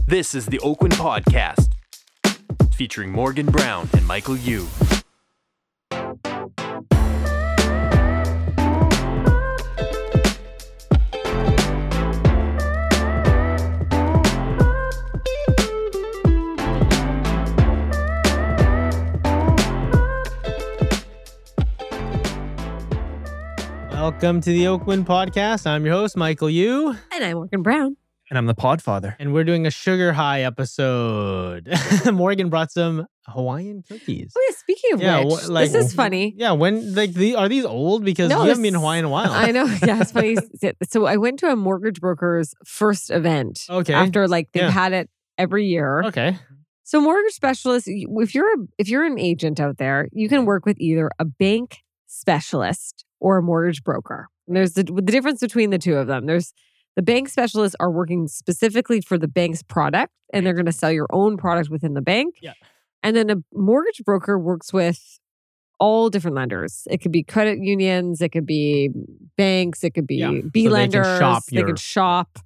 This is the Oakwin Podcast, featuring Morgan Brown and Michael Yu. Welcome to the Oakwin Podcast. I'm your host, Michael Yu. And I'm Morgan Brown. And I'm the Podfather. And we're doing a sugar high episode. Morgan brought some Hawaiian cookies. Oh yeah, speaking of which, this is funny. Yeah, when are these old? Because you haven't been in Hawaii in a while. I know. Yeah, it's funny. So I went to a mortgage broker's first event. Okay. After they've had it every year. Okay. So mortgage specialists, if you're an agent out there, you can work with either a bank specialist or a mortgage broker. And there's the difference between the two of them. There's the bank specialists are working specifically for the bank's product, and they're going to sell your own product within the bank. Yeah. And then a mortgage broker works with all different lenders. It could be credit unions, it could be banks, it could be B lenders. They can shop.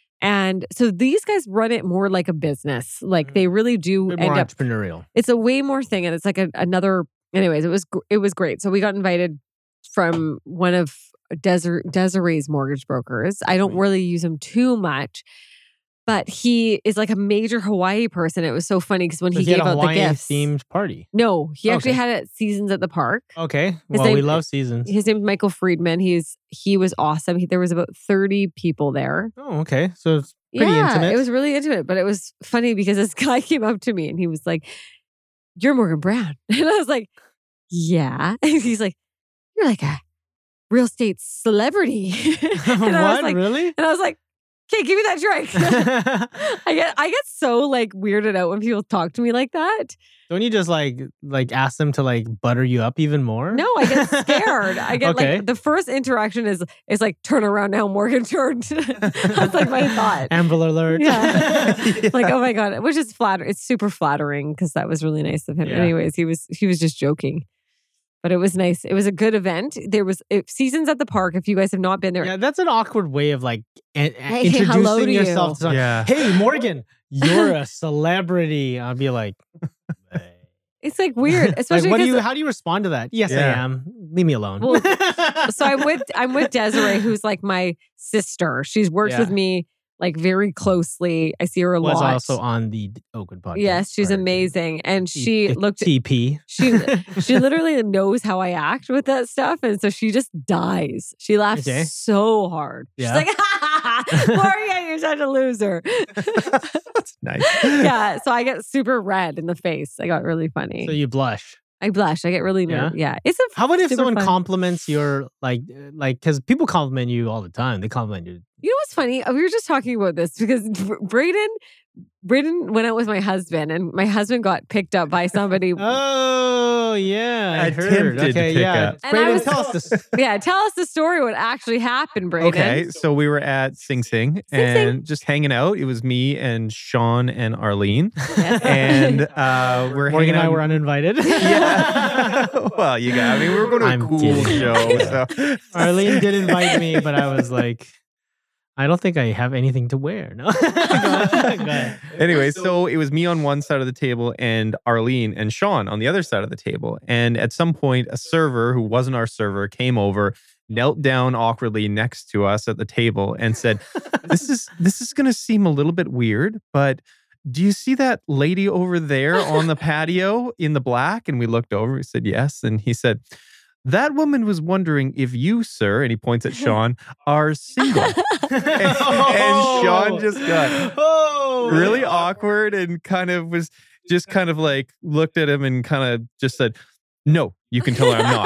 And so these guys run it more like a business. Like they really do end up entrepreneurial. It's a way more thing, and it's like another. Anyways, it was great. So we got invited from one of Desiree's mortgage brokers. I don't really use him too much, but he is like a major Hawaii person. It was so funny because when he gave out the gifts, themed party. No, he actually had it at Seasons at the Park. Okay, we love Seasons. His name's Michael Friedman. He was awesome. There was about 30 people there. Oh, okay, so it's pretty intimate. It was really intimate, but it was funny because this guy came up to me and he was like, "You're Morgan Brown," and I was like, "Yeah," and he's like, "You're like a real estate celebrity." And I was like, really? And I was like, "Okay, give me that drink." I get so weirded out when people talk to me like that. Don't you just like ask them to butter you up even more? No, I get scared. I get the first interaction is turn around now, Morgan, turn. That's my thought. Amber Alert. Yeah. Oh my God, which is flattering. It's super flattering because that was really nice of him. Yeah. Anyways, he was just joking. But it was nice. It was a good event. There was Seasons at the Park. If you guys have not been there. Yeah, that's an awkward way of introducing yourself to someone. Yeah. Hey, Morgan, you're a celebrity. I'll be like... It's weird. Especially how do you respond to that? Yes, I am. Leave me alone. Well, so I'm with Desiree, who's my sister. She's worked with me very closely. I see her a lot. Was also on the Oakwin Podcast. Yes, she's amazing. And she looked TP. She literally knows how I act with that stuff. And so she just dies. She laughs so hard. Yeah. She's like, Morgan, you're such a loser. That's nice. Yeah. So I get super red in the face. I got really funny. So you blush. I blush. I get really nervous. Yeah. How about if someone compliments your because people compliment you all the time. They compliment you. You know what's funny? We were just talking about this because Braden went out with my husband, and my husband got picked up by somebody. Oh yeah, I heard. Okay, yeah. Braden, tell us this. Yeah, tell us the story. What actually happened, Braden? Okay, so we were at Sing Sing and just hanging out. It was me and Sean and Arlene, and Morgan and I were uninvited. Yeah. Well, you got. We were going to a cool show. So. Arlene did invite me, but I was like, I don't think I have anything to wear. No. Go ahead. Anyway, so it was me on one side of the table and Arlene and Sean on the other side of the table. And at some point, a server who wasn't our server came over, knelt down awkwardly next to us at the table and said, This is going to seem a little bit weird, but do you see that lady over there on the patio in the black? And we looked over. We said, yes. And he said, that woman was wondering if you, sir, and he points at Sean, are single. and Sean just got really awkward and kind of was just kind of looked at him and kind of just said, no, you can tell her I'm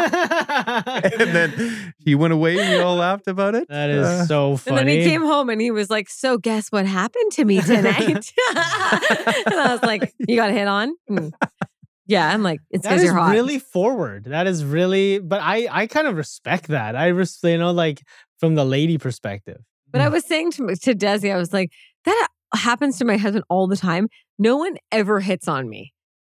not. And then he went away and we all laughed about it. That is so funny. And then he came home and he was like, so guess what happened to me tonight? And I was like, you got hit on? Yeah, I'm like, it's because you're hot. That is really forward. That is really, but I kind of respect that. From the lady perspective. But I was saying to Desi, I was like, that happens to my husband all the time. No one ever hits on me.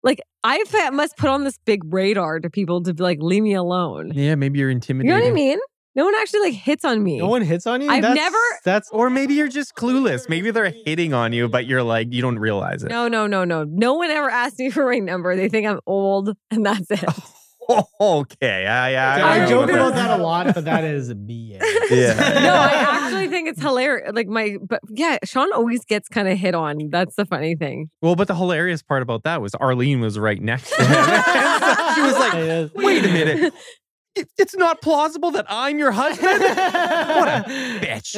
I must put on this big radar to people to be like, leave me alone. Yeah, maybe you're intimidated. You know what I mean? No one actually like hits on me. No one hits on you? That's or maybe you're just clueless. Maybe they're hitting on you, but you're like, you don't realize it. No. No one ever asked me for my number. They think I'm old and that's it. Okay. Yeah. I joke about that a lot, but that is BS. Yeah. No, I actually think it's hilarious. But yeah, Sean always gets kind of hit on. That's the funny thing. Well, but the hilarious part about that was Arlene was right next to him. She was like, wait a minute. It's not plausible that I'm your husband? What a bitch.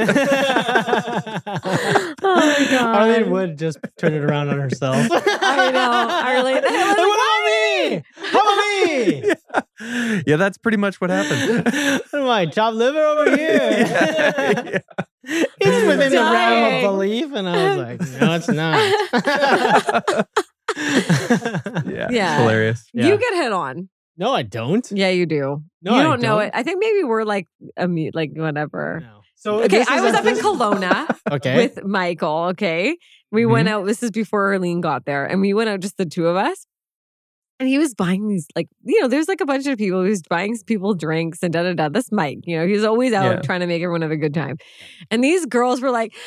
Oh my God. Arlene would just turn it around on herself. I know. Arlene. How about me? Yeah, that's pretty much what happened. What am I, chopped liver over here? Yeah. It's within the realm of belief. And I was like, no, it's not. Yeah. It's hilarious. Yeah. You get hit on. No, I don't. Yeah, you do. No, you I don't know don't. it. I think maybe we're like whatever. No. So Okay, I was up in Kelowna with Michael. Okay, we went out. This is before Arlene got there, and we went out just the two of us. And he was buying these, there's like a bunch of people. He was buying people drinks and da-da-da. This Mike, he's always out trying to make everyone have a good time. And these girls were like,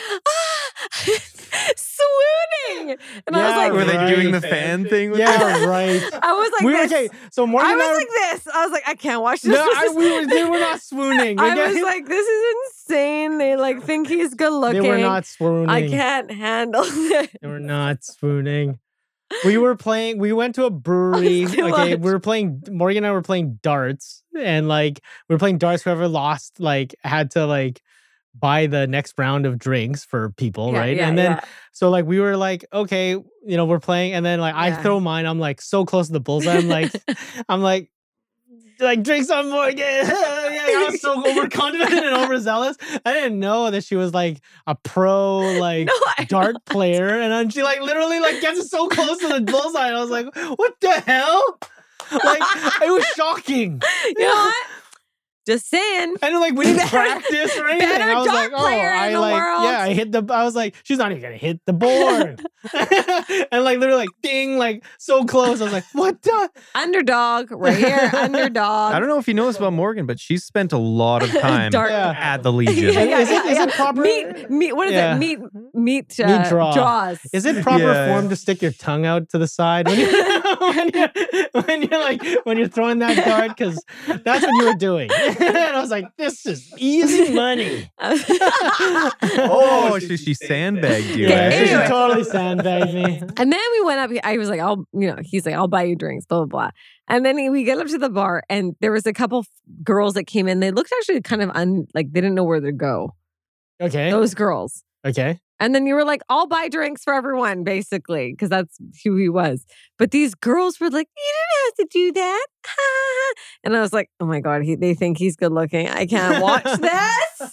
swooning. And I was like, were they doing the fan thing? With yeah, right. I was like, okay. So Morgan, I was like this. I was like, I can't watch this. No, they were not swooning. I was like, this is insane. They like think he's good looking. They were not swooning. I can't handle it. They were not swooning. We went to a brewery. Okay, Morgan and I were playing darts, and we were playing darts. Whoever lost, had to buy the next round of drinks for people, right? Yeah, and then, so we were like, okay, we're playing, and then I throw mine. I'm so close to the bullseye. I'm like, drinks on Morgan. I was so overconfident and overzealous. I didn't know that she was a pro dart player, and then she literally gets so close to the bullseye. And I was like, what the hell? It was shocking. You know what? Just saying. And then we didn't practice or anything. Better I was dart player in the world. Yeah, I was like, she's not even gonna hit the board. And literally ding, so close. I was like, what the? Underdog right here. Underdog. I don't know if you know this about Morgan, but she's spent a lot of time at the Legion. Is it proper? Meat. What is it? Meat draws. Is it proper form to stick your tongue out to the side when you're throwing that dart? Because that's what you were doing. And I was like, this is easy money. Oh, she sandbagged you. Yeah, she totally sandbagged me. And then we went up. I was like, he's like, I'll buy you drinks, blah, blah, blah. And then we get up to the bar, and there was a couple girls that came in. They looked actually kind of they didn't know where to go. Okay. Those girls. Okay. And then you were like, I'll buy drinks for everyone, basically, because that's who he was. But these girls were like, you didn't have to do that. And I was like, oh my God, they think he's good looking. I can't watch this.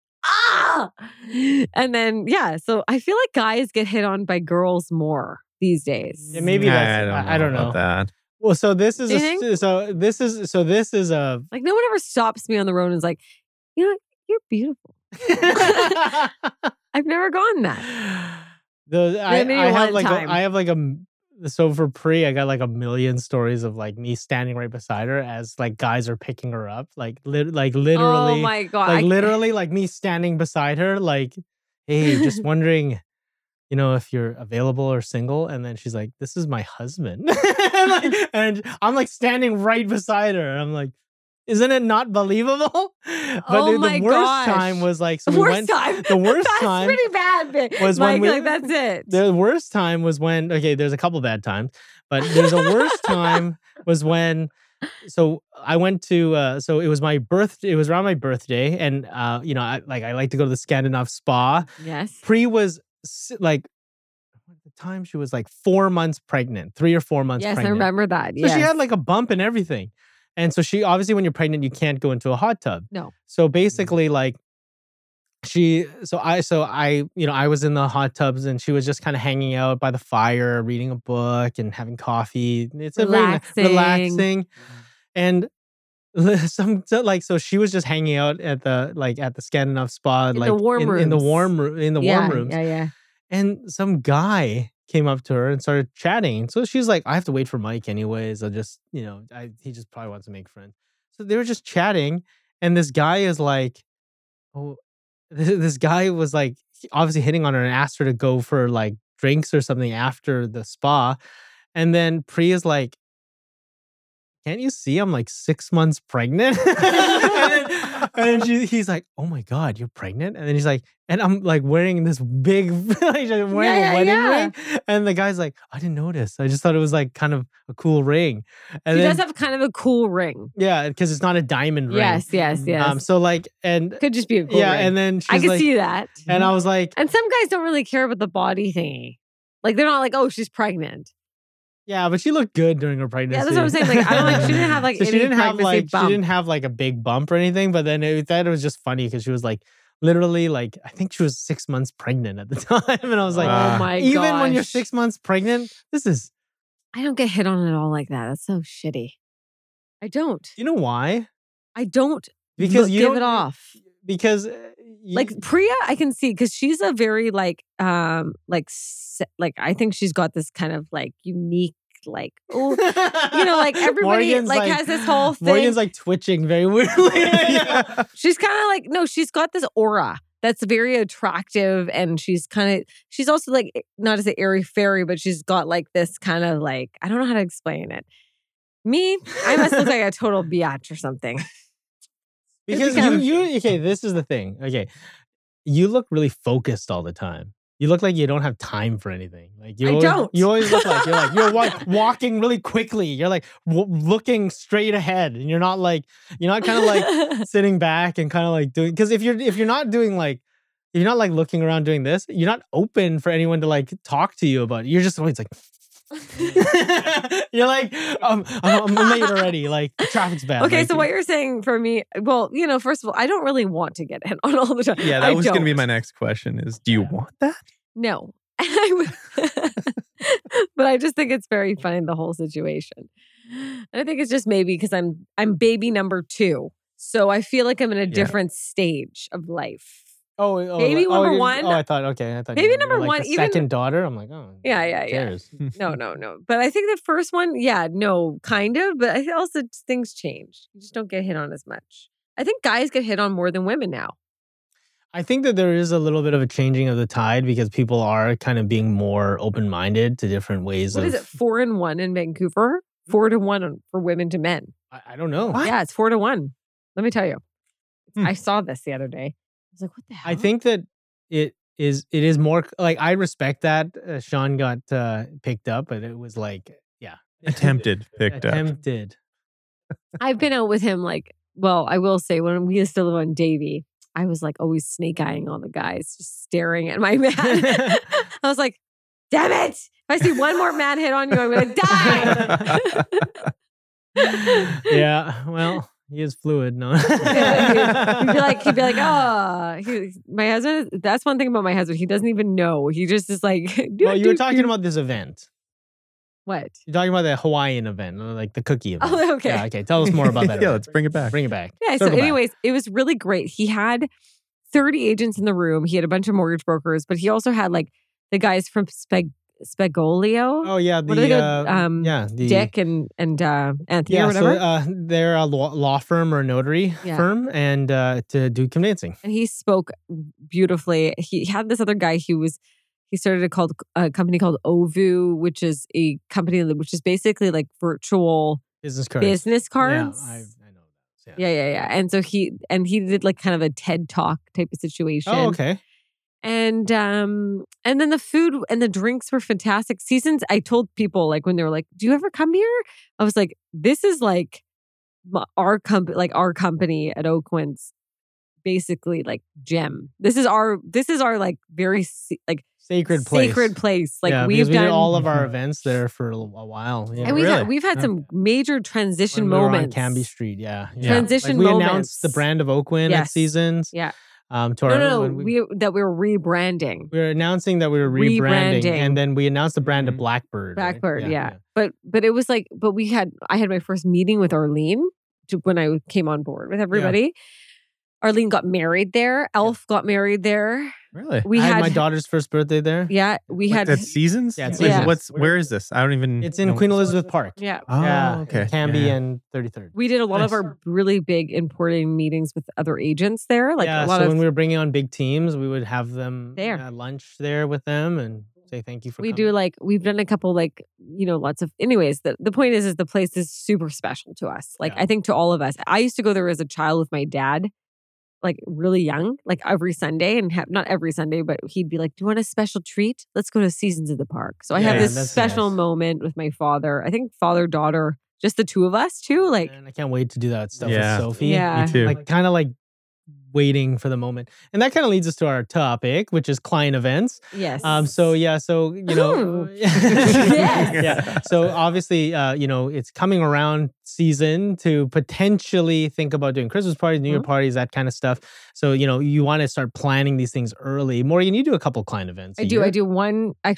And then, so I feel like guys get hit on by girls more these days. Yeah, maybe that's, I don't know. About that. Well, so this is this is a like no one ever stops me on the road and is like, you're beautiful. I've never gone that. So for Pri, I got a million stories of me standing right beside her as guys are picking her up, literally. Oh my God! Literally, me standing beside her, hey, just wondering, if you're available or single. And then she's like, "This is my husband," and I'm standing right beside her. I'm like, isn't it not believable? But the worst time was the worst time. That's pretty bad. Was when that's it. The worst time was when, there's a couple bad times, but there's a worst time was when, so I went to, so it was my birthday. It was around my birthday, and I like to go to the Scandinav spa. Yes. Pri was at the time she was 4 months pregnant, 3 or 4 months. Yes, pregnant. I remember that. So she had a bump and everything. And so she, obviously when you're pregnant, you can't go into a hot tub. No. So basically I was in the hot tubs, and she was just kind of hanging out by the fire, reading a book and having coffee. It's relaxing. A very relaxing. And so she was just hanging out at the Scandinav spa, in the warm rooms. Yeah. And some guy came up to her and started chatting. So she's like, I have to wait for Mike anyways. I'll just, he just probably wants to make friends. So they were just chatting, And this guy is like, oh, this guy was like obviously hitting on her and asked her to go for like drinks or something after the spa. And then Pri is like, can't you see I'm like 6 months pregnant? He's like, oh my God, you're pregnant? And then he's like, and I'm like wearing this big, wearing a wedding ring. And the guy's like, I didn't notice. I just thought it was like kind of a cool ring. And He does have kind of a cool ring. Yeah, because it's not a diamond ring. Yes. So like, and could just be a cool ring. and then I can see that. And I was like, and some guys don't really care about the body thingy. Like they're not like, oh, she's pregnant. yeah, but she looked good during her pregnancy. Yeah, that's what I'm saying. Like I don't like. She didn't have like So any she didn't have pregnancy bump. she didn't have like a big bump or anything. But then it was just funny because she was like literally like I think she was 6 months pregnant at the time, and I was like, oh my god! Even when you're 6 months pregnant, this is. I don't get hit on at all like that. That's so shitty. I don't. You know why? I don't. Because you give don't, it off. Because like Priya, I can see because she's a very like I think she's got this kind of like unique. Like, oh, you know, like everybody Morgan's like has this whole thing. Morgan's like twitching very weirdly. Yeah. She's kind of like, no, she's got this aura that's very attractive. And she's also like, not to say airy fairy, but she's got like this kind of like, I don't know how to explain it. Me, I must look like a total biatch or something. Because okay, this is the thing. Okay, you look really focused all the time. You look like you don't have time for anything. Like I don't. You always look like you're walking really quickly. You're like looking straight ahead, and you're not kind of like sitting back and kind of like doing. Because if you're not doing like, if you're not like looking around doing this, you're not open for anyone to like talk to you about it. You're just always like. You're like, I'm late already. Like the traffic's bad. Okay, like, so what you're saying for me, well, you know, first of all, I don't really want to get hit on all the time. Yeah, that was going to be my next question is, do you want that? No. But I just think it's very funny, the whole situation. And I think it's just maybe because I'm baby number 2. So I feel like I'm in a different stage of life. Baby number 1. I thought baby number like 1, the even second daughter. I'm like, oh, yeah. No. But I think the first one, no, kind of. But I also things change. You just don't get hit on as much. I think guys get hit on more than women now. I think that there is a little bit of a changing of the tide because people are kind of being more open-minded to different ways. What is it? 4-1 in Vancouver? 4-1 for women to men. I don't know. What? Yeah, it's 4-1. Let me tell you. I saw this the other day. I was like, what the hell? I think that it is more like I respect that Sean got picked up, but it was like, Attempted picked up. Attempted. I've been out with him like, well, I will say when we used to live on Davie, I was like always snake eyeing all the guys, just staring at my man. I was like, damn it. If I see one more man hit on you, I'm going to die. Yeah, well, he is fluid, no? He'd be like, oh, my husband, that's one thing about my husband. He doesn't even know. He just is like. Well, you were talking about this event. What? You're talking about the Hawaiian event, like the cookie event. Oh, okay. Yeah, okay. Tell us more about that. Yeah, event. let's bring it back. Bring it back. Yeah, so anyways, it was really great. He had 30 agents in the room. He had a bunch of mortgage brokers, but he also had like the guys from Spegolio. Oh yeah, Dick and Anthony or whatever. So they're a law firm or a notary firm, and to do conveyancing. And he spoke beautifully. He had this other guy. He started a company called Ovu, which is a company which is basically like virtual business cards. Yeah, I know that. Yeah. And so he did like kind of a TED Talk type of situation. Oh, okay. And then the food and the drinks were fantastic. Seasons, I told people like when they were like, "Do you ever come here?" I was like, "This is like our company at Oakwinds, basically like gem. This is our like very like sacred place. Like we've done all of our events there for a while. Yeah, and we've had some major transition moments on Cambie Street. Yeah. Transition like we moments. announced the brand of Oakwin at Seasons. Yeah. We were rebranding. We were announcing that we were rebranding, and then we announced the brand of Blackbird. Blackbird, right? Yeah. But it was like, I had my first meeting with Arlene when I came on board with everybody. Arlene got married there. Elf got married there. Really? We I had had my daughter's first birthday there. yeah, we Like, had that's Seasons? Yeah, it's Like, Seasons. where is this? I don't even It's in know. Queen Elizabeth Park. yeah. Oh, yeah, okay. Canby Yeah. and 33rd. We did a lot of Nice. our really big importing meetings with other agents there. Like yeah, a lot so of when we were bringing on big teams, we would have them There. lunch there with them and say thank you for we coming. do like we've done a couple like lots of anyways the point is the place is super special to us, like Yeah. I think to all of us. I used to go there as a child with my dad, like really young, like every Sunday, and not every Sunday, but he'd be like, do you want a special treat? Let's go to Seasons of the Park. So I have Yeah, this that's special nice. moment with my father, I think father daughter, just the two of us too, like And I can't wait to do that stuff Yeah. with Sophie. Yeah. Me too. Like kind of like waiting for the moment. And that kind of leads us to our topic, which is client events. yes. So Ooh. yes. Yes. Yeah. So obviously, it's coming around season to potentially think about doing Christmas parties, New Year Mhm. parties, that kind of stuff. So, you want to start planning these things early. Morgan, you do a couple client events. I do one a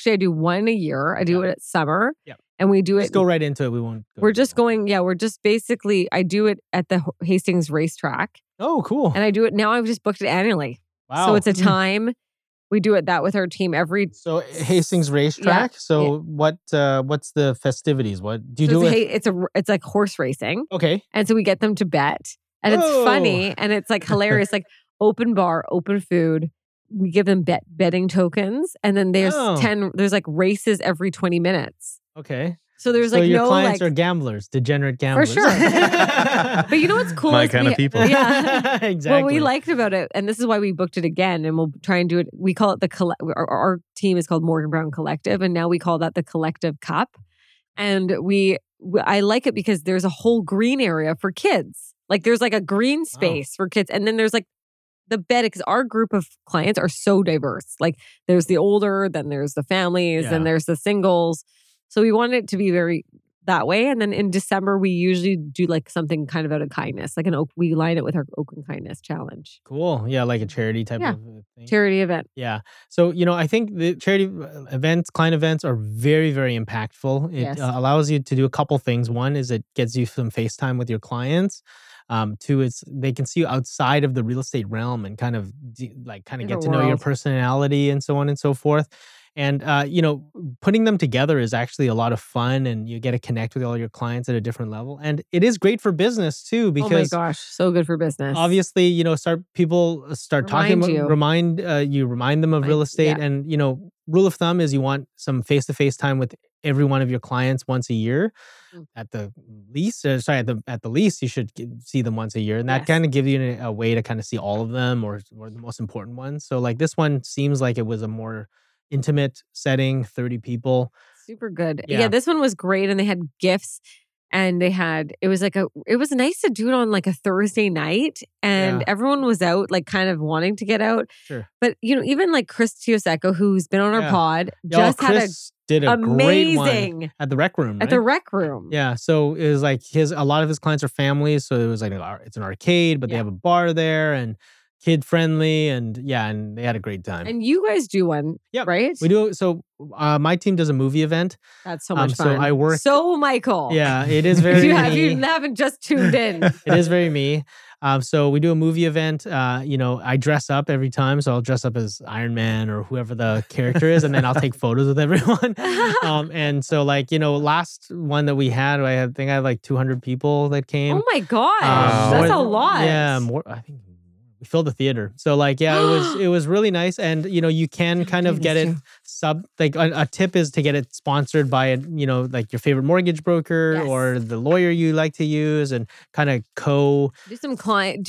year. I do Yeah. it at summer. Yeah. And we do Just it go right into it. We won't. Go We're into just it. going, we're just basically, I do it at the Hastings racetrack, Oh, cool. and I do it now. I've just booked it annually. Wow. So it's a time. We do it that with our team every. So Hastings Racetrack. So what's the festivities? What do you do? It's like horse racing, Okay. and so we get them to bet, and it's Whoa. funny and it's like hilarious. Like open bar, open food. We give them betting tokens, and then there's Oh. 10. There's like races every 20 minutes. Okay. So there's so like your no clients like are gamblers, degenerate gamblers. sure. But you know what's cool? My is kind of people. Yeah. Exactly. What we liked about it, and this is why we booked it again, and we'll try and do it. We call it our team is called Morgan Brown Collective, and now we call that the Collective Cup. And I like it because there's a whole green area for kids. Like there's like a green space for kids, and then there's like the bet, because our group of clients are so diverse. Like there's the older, then there's the families, Yeah. then there's the singles. So we wanted it to be very that way. And then in December, we usually do like something kind of out of kindness, like we line it with our Oakland Kindness Challenge. Cool. Yeah, like a charity type Yeah. of thing. Charity event. Yeah. So, I think the charity events, client events are very, very impactful. It Yes. allows you to do a couple things. One is it gets you some FaceTime with your clients. Two is they can see you outside of the real estate realm and kind of get Different to know your world. personality and so on and so forth. And, putting them together is actually a lot of fun, and you get to connect with all your clients at a different level. And it is great for business too, Oh my because gosh, so good for business. obviously, people start talking Remind you. remind them of real estate. yeah. And, rule of thumb is you want some face-to-face time with every one of your clients once a year. Mm. At the least, at the least, you should see them once a year. And that Yes. kind of gives you a way to kind of see all of them or the most important ones. So like this one seems like it was a more intimate setting, 30 people. Super good. Yeah. Yeah, this one was great, and they had gifts, and it was nice to do it on like a Thursday night, and Yeah. everyone was out, like kind of wanting to get out. Sure. But even like Chris Tioseco, who's been on our Yeah. pod, Yo, just had Chris did a an great one amazing at the Rec Room, at the right? rec room. Yeah, so it was like a lot of his clients are families, so it was like it's an arcade, but they Yeah. have a bar there and kid friendly, and they had a great time. And you guys do one, Yep. right? We do so. My team does a movie event. That's so much so fun. I work- So Michael. Yeah, it is If very you, me. haven't just tuned in. It is very me. So we do a movie event. I dress up every time, so I'll dress up as Iron Man or whoever the character is, and then I'll take photos with everyone. And so last one that we had, I think I had like 200 people that came. Oh my gosh, Wow. that's More- a lot. Yeah, more. I think we filled the theater. So it was really nice, and you can kind of get it a tip is to get it sponsored by like your favorite mortgage broker Yes. or the lawyer you like to use, and kind of Do some client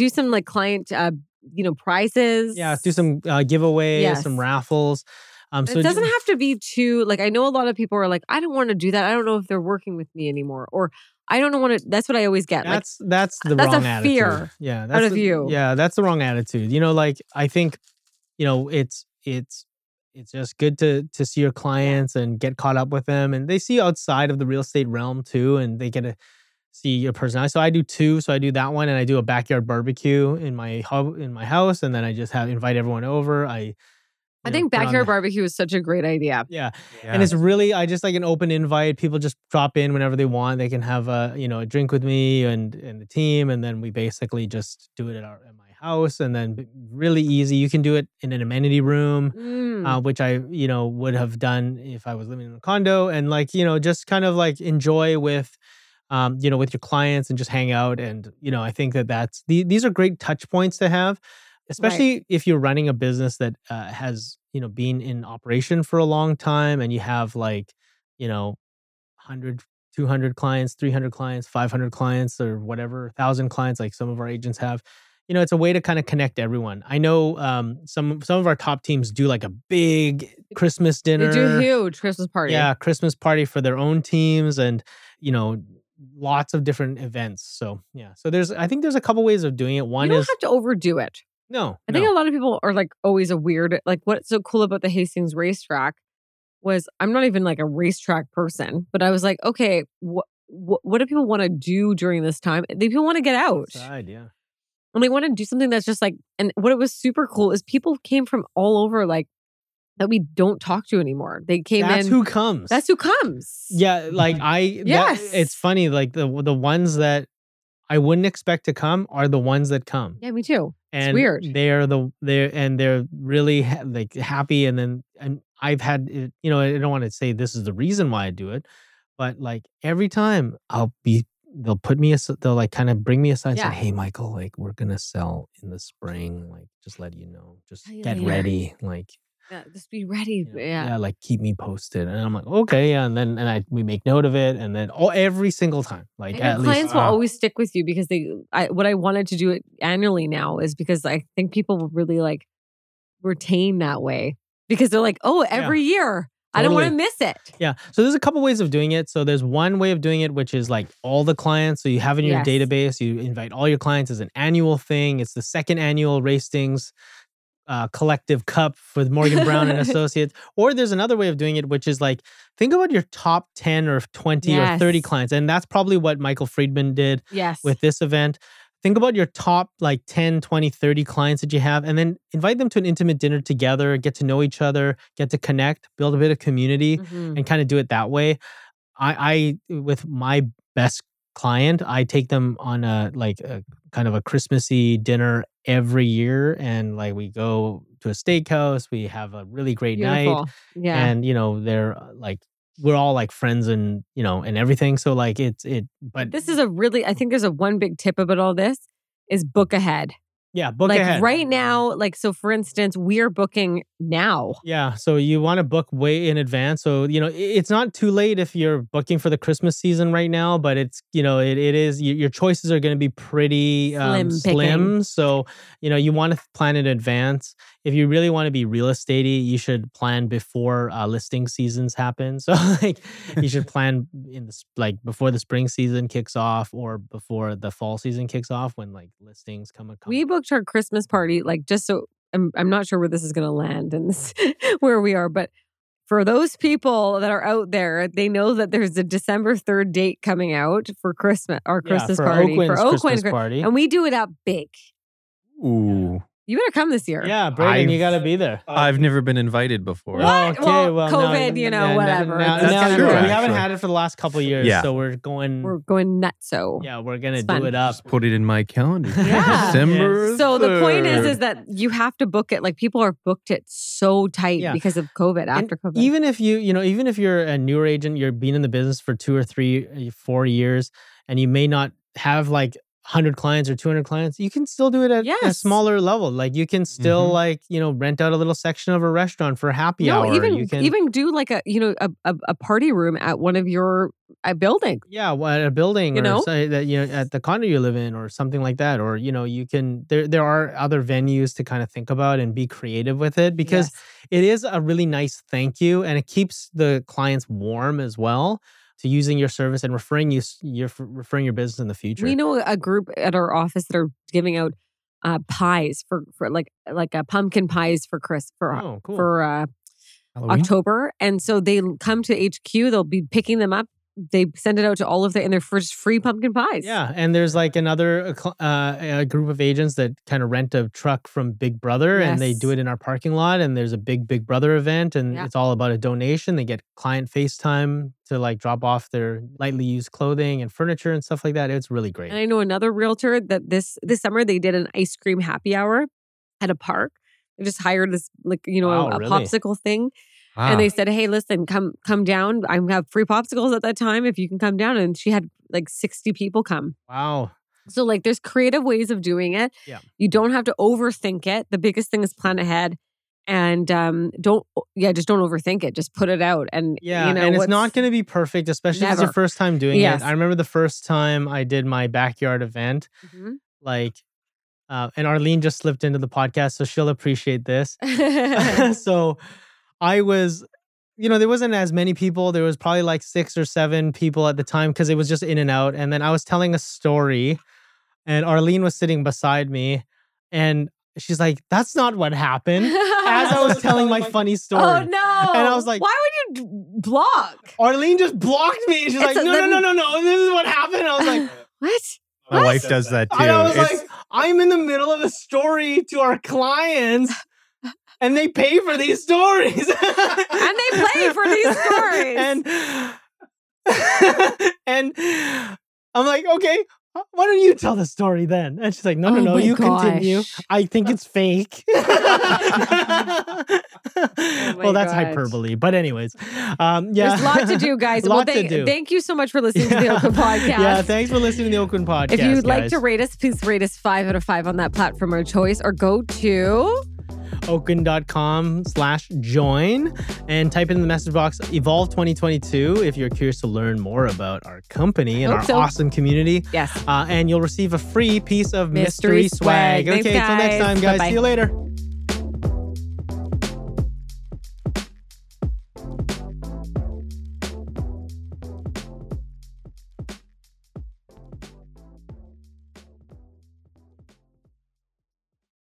prizes. do some giveaways, Yes. some raffles. So It doesn't have to be too I know a lot of people are like, I don't want to do that. I don't know if they're working with me anymore, or I don't want to. That's what I always get. That's the that's wrong a attitude. fear Yeah, out that's of you. Yeah, that's the wrong attitude. I think, it's just good to see your clients and get caught up with them, and they see you outside of the real estate realm too, and they get to see your personality. So I do two. So I do that one, and I do a backyard barbecue in my house, and then I just invite everyone over. I think put on backyard the- barbecue is such a great idea. Yeah. And it's really, I just like an open invite. People just drop in whenever they want. They can have a drink with me and the team. And then we basically just do it at my house, and then really easy. You can do it in an amenity room, which I, would have done if I was living in a condo, and just kind of like enjoy with, with your clients and just hang out. And, I think these are great touch points to have, especially if you're running a business that has, been in operation for a long time, and you have 100, 200 clients, 300 clients, 500 clients, or whatever, 1,000 clients, like some of our agents have. It's a way to kind of connect everyone. I know some of our top teams do like a big Christmas dinner. They do a huge Christmas party. Yeah, Christmas party for their own teams, and lots of different events. So yeah, so I think there's a couple ways of doing it. One you don't is have to overdo it. No, I think a lot of people are like always like what's so cool about the Hastings racetrack was I'm not even like a racetrack person, but I was like, okay, what do people want to do during this time? People want to get out. Outside, yeah. And they want to do something that's just like, and what it was super cool is people came from all over, like that we don't talk to anymore. They came That's in. who comes. That's who comes. Yeah, like it's funny. Like the ones that I wouldn't expect to come are the ones that come. Yeah, me too. And it's weird. They're really happy. And I've had, I don't want to say this is the reason why I do it, but like every time they'll put me, they'll like kind of bring me aside and say, hey, Michael, like we're going to sell in the spring. Like, just let you know, just get ready. Like, just be ready. Yeah. Like keep me posted. And I'm like, okay. Yeah. And then we make note of it. And then every single time, like at least. Clients will always stick with you because what I wanted to do it annually now is because I think people will really like retain that way because they're like, oh, every year. Totally. I don't want to miss it. Yeah. So there's a couple ways of doing it. So there's one way of doing it, which is like all the clients. So you have in your database, you invite all your clients as an annual thing. It's the second annual Racings collective cup with Morgan Brown and Associates. Or there's another way of doing it, which is like, think about your top 10 or 20 or 30 clients. And that's probably what Michael Friedman did with this event. Think about your top like 10, 20, 30 clients that you have, and then invite them to an intimate dinner together, get to know each other, get to connect, build a bit of community, and kind of do it that way. I with my best client, I take them on a kind of a Christmassy dinner every year, and like we go to a steakhouse, we have a really great night, and they're like, we're all like friends and and everything. So like but this is I think there's one big tip about all this is book ahead. Yeah, book ahead. Right now, so for instance, we are booking now. Yeah, so you want to book way in advance. So, it's not too late if you're booking for the Christmas season right now, but it's, it is, your choices are going to be pretty slim. So, you want to plan in advance. If you really want to be real estate-y, you should plan before listing seasons happen. So, you should plan before the spring season kicks off or before the fall season kicks off when listings come. We booked our Christmas party, just so I'm not sure where this is going to land and this where we are, but for those people that are out there, they know that there's a December 3rd date coming out for Christmas, our Christmas party for Oakwind's Christmas party, and we do it up big. Ooh. You better come this year. Yeah, Braden, you got to be there. I've never been invited before. What? Okay, well COVID, whatever. That's true. We haven't had it for the last couple of years, so we're going nutso. Yeah, we're gonna do it up. Just put it in my calendar. Yeah. December. So the point is that you have to book it. Like people are booked it so tight because of COVID. After COVID, even if even if you're a newer agent, you're been in the business for 2 or 3, 4 years, and you may not have 100 clients or 200 clients, you can still do it at a smaller level. Like you can still rent out a little section of a restaurant for happy hour. Even do a party room at one of your buildings. Yeah, at a building, at the condo you live in or something like that. Or you can there are other venues to kind of think about and be creative with it because it is a really nice thank you and it keeps the clients warm as well to using your service and referring your business in the future. We know a group at our office that are giving out pies for pumpkin pies for October, and so they come to HQ. They'll be picking them up they send it out to all of their first free pumpkin pies. Yeah, and there's like another a group of agents that kind of rent a truck from Big Brother, and they do it in our parking lot. And there's a big Brother event, and it's all about a donation. They get client FaceTime to like drop off their lightly used clothing and furniture and stuff like that. It's really great. And I know another realtor that this summer they did an ice cream happy hour at a park. They just hired this a really? popsicle thing. Wow. And they said, hey, listen, come down. I have free popsicles at that time if you can come down. And she had like 60 people come. Wow. So like there's creative ways of doing it. Yeah. You don't have to overthink it. The biggest thing is plan ahead. And just don't overthink it. Just put it out. And and it's not going to be perfect, especially if it's your first time doing it. I remember the first time I did my backyard event, and Arlene just slipped into the podcast, so she'll appreciate this. So I was, there wasn't as many people. There was probably like 6 or 7 people at the time because it was just in and out. And then I was telling a story and Arlene was sitting beside me and she's like, that's not what happened. As I was telling my funny story. Oh, no. And I was like, why would you block? Arlene just blocked me. She's like, no. This is what happened. I was like, what? My wife does that too. And I was like, I'm in the middle of a story to our clients. And they pay for these stories. And they play for these stories. And I'm like, okay, why don't you tell the story then? And she's like, no, you continue. I think it's fake. Well, that's hyperbole. But anyways, there's a lot to do, guys. Thank you so much for listening to the Oakwyn Podcast. Yeah, thanks for listening to the Oakwyn Podcast. If you'd like to rate us, please rate us 5 out of 5 on that platform of choice, or go to oakwyn.com/join and type in the message box Evolve 2022 if you're curious to learn more about our company and our awesome community. Yes. And you'll receive a free piece of mystery swag. Thanks, okay, until next time, guys. Bye-bye. See you later.